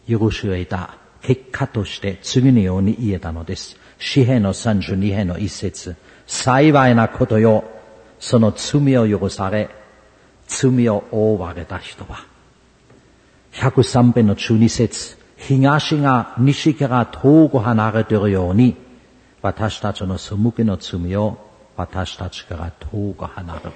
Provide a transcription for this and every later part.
許しを得た結果として次のように言えたのです。詩編の32編の一節。幸いなことよ、その罪を許され、罪を覆われた人は。103編の12節。東が西から遠く離れているように、私たちの背きの罪を私たちから遠く離れる。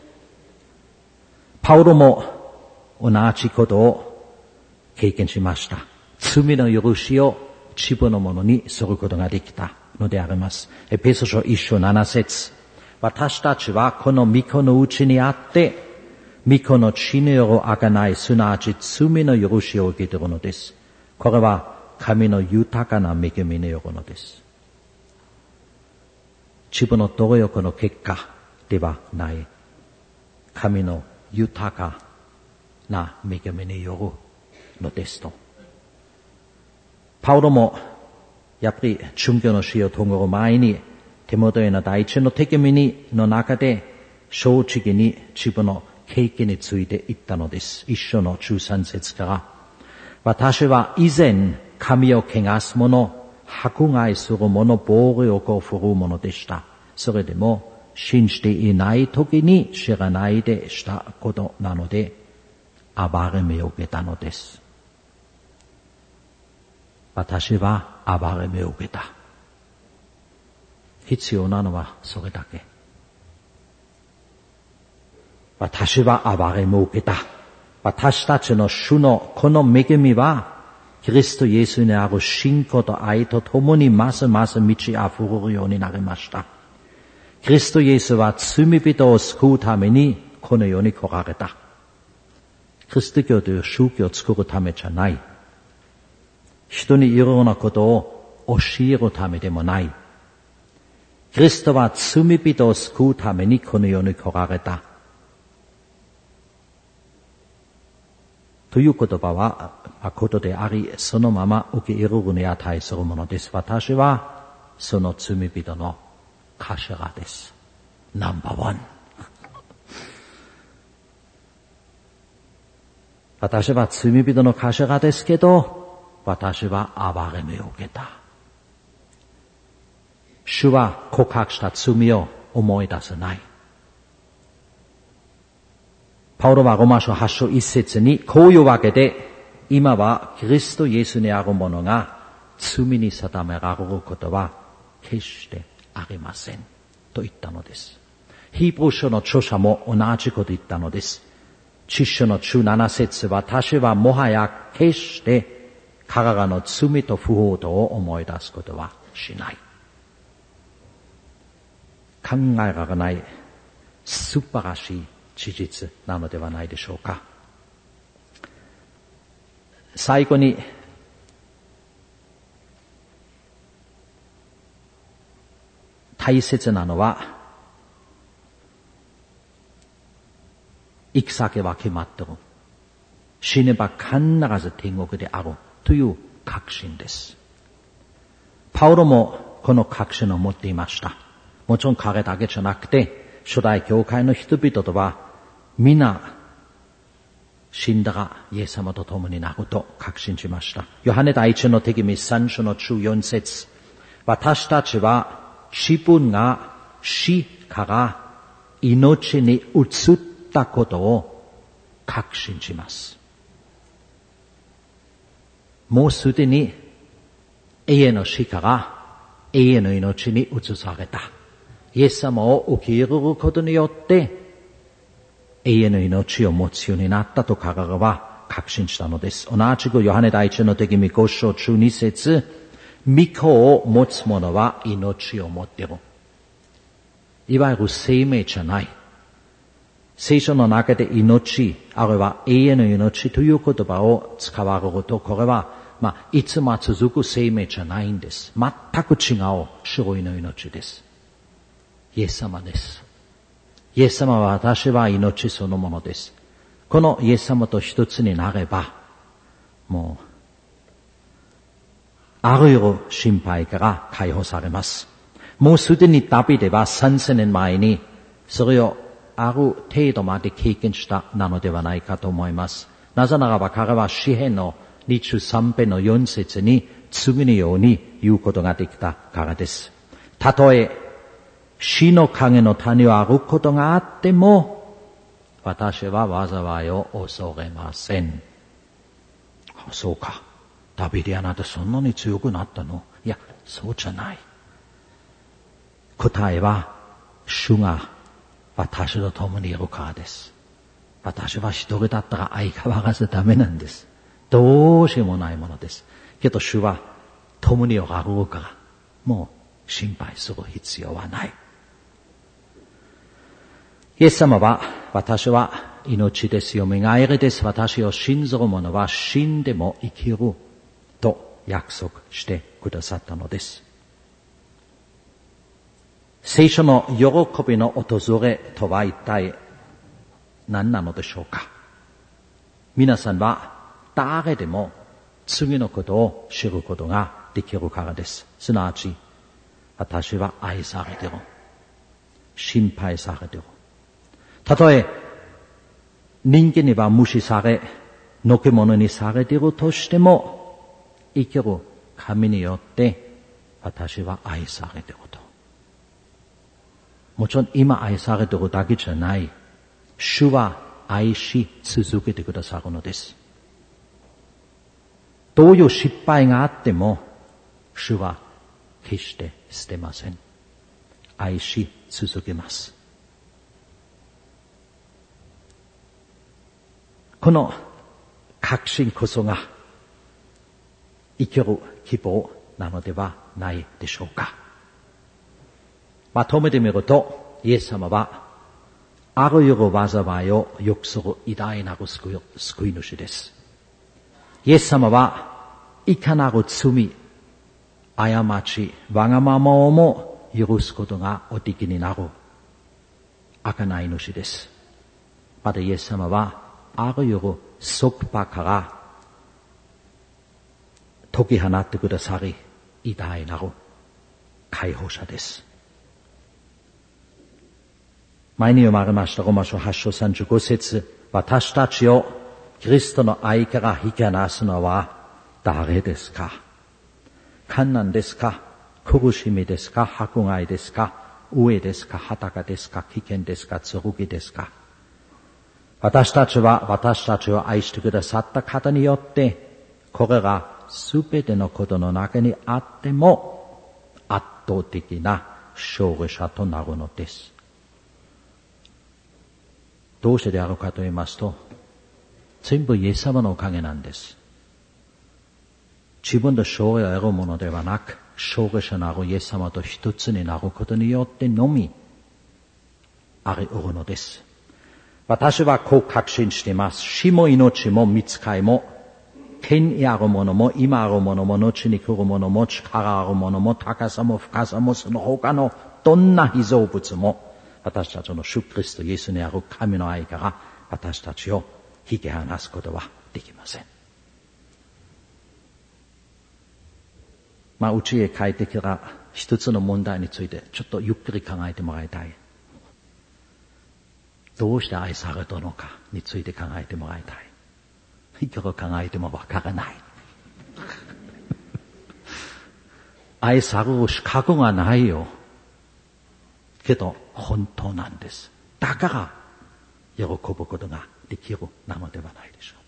パウロも同じことを経験しました。罪の許しを自分のものにすることができたのであります。エペソ書1章7節。私たちはこの御子のうちにあって、御子の血による贖い、すなわち罪の許しを受けているのです。これは神の豊かな恵みによるのです。自分の努力の結果ではない。神の豊かな恵みによるのですと。パウロもやっぱり殉教の死を遂げる前にテモテへの第一の手紙の中で正直に自分の経験について言ったのです。一章の13節から。私は以前神を汚す者、迫害する者、暴力を振るう者でした。それでも信じていない時に知らないでしたことなので、憐れみを受けたのです。私は憐れみを受けた。必要なのはそれだけ。私は憐れみを受けた。私たちの主のこの恵みは、キリストイエスにある信仰と愛とともにますます満ち溢れるようになりました。キリストイエスは罪人を救うためにこの世に来られた。キリスト教という宗教を作るためじゃない。人にいろんなことを教えるためでもない。キリストは罪人を救うためにこの世に来られた。という言葉は誠であり、そのまま受け入れるに値するものです。私はその罪人の頭です。ナンバーワン。私は罪人の頭ですけど、私は憐れみを受けた。主は告白した罪を思い出せない。パウロはローマ書8章1節にこういうわけで、今はキリストイエスにあるものが罪に定められることは決してありませんと言ったのです。ヒーブル書の著者も同じこと言ったのです。10章の17節、私はもはや決して彼らの罪と不法とを思い出すことはしない。考えられない素晴らしい事実なのではないでしょうか。最後に大切なのは行く先は決まっている。死ねば必ず天国であるという確信です。パウロもこの確信を持っていました。もちろん彼だけじゃなくて初代教会の人々とは皆死んだらイエス様と共になると確信しました。ヨハネ第一の手紙3章の14節、私たちは自分が死から命に移ったことを確信します。もうすでに永遠の死から永遠の命に移された。イエス様を受け入れることによって永遠の命を持つようになったと彼らは確信したのです。同じくヨハネ第一の手紙5章12節、御子を持つ者は命を持っている。いわゆる生命じゃない。聖書の中で命、あるいは永遠の命という言葉を使われると、これはいつも続く生命じゃないんです。全く違う種類の命です。イエス様です。イエス様は私は命そのものです。このイエス様と一つになれば、もう、あらゆる心配から解放されます。もうすでにダビデは3000年前に、それをある程度まで経験したなのではないかと思います。なぜならば彼は詩編の 23編の4節に次のように言うことができたからです。たとえ死の影の谷を歩くことがあっても、私は災いを恐れません。そうか。ダビデあなたそんなに強くなったの？いや、そうじゃない。答えは、主が私と共にいるからです。私は一人だったら相変わらずダメなんです。どうしようもないものです。けど主は共におられるから、もう心配する必要はない。イエス様は、私は命です。よみがえりです。私を信ずる者は死んでも生きると約束してくださったのです。聖書の喜びの訪れとは一体何なのでしょうか。皆さんは誰でも次のことを知ることができるからです。すなわち、私は愛されている。心配されている。たとえ人間には無視され、のけ者にされているとしても、生きる神によって私は愛されていると。もちろん今愛されているだけじゃない。主は愛し続けてくださるのです。どういう失敗があっても、主は決して捨てません。愛し続けます。この確信こそが生きる希望なのではないでしょうか。まとめてみると、イエス様はあらゆる災いを良くする偉大なる救い主です。イエス様はいかなる罪、過ち、わがままをも許すことがおできになる贖い主です。またイエス様はあらゆる束縛から解き放ってくださり、偉大なる解放者です。前に読まれましたローマ書8章35節、私たちをキリストの愛から引き離すのは誰ですか？困難ですか？苦しみですか？迫害ですか？飢えですか？裸ですか？危険ですか？剣ですか？私たちは私たちを愛してくださった方によって、これがすべてのことの中にあっても圧倒的な勝利者となるのです。どうしてであるかと言いますと、全部イエス様のおかげなんです。自分で勝利を得るものではなく、勝利者なるイエス様と一つになることによってのみあり得るのです。私はこう確信しています。死も命も御使いも、天にあるものも、今あるものも、後に来るものも、力あるものも、高さも深さも、その他のどんな被造物も、私たちの主キリストイエスにある神の愛から私たちを引き離すことはできません。うちへ帰ってから一つの問題についてちょっとゆっくり考えてもらいたい。どうして愛されたのかについて考えてもらいたい。いくら考えてもわからない。愛される資格がないよ。けど本当なんです。だから喜ぶことができるなのではないでしょう。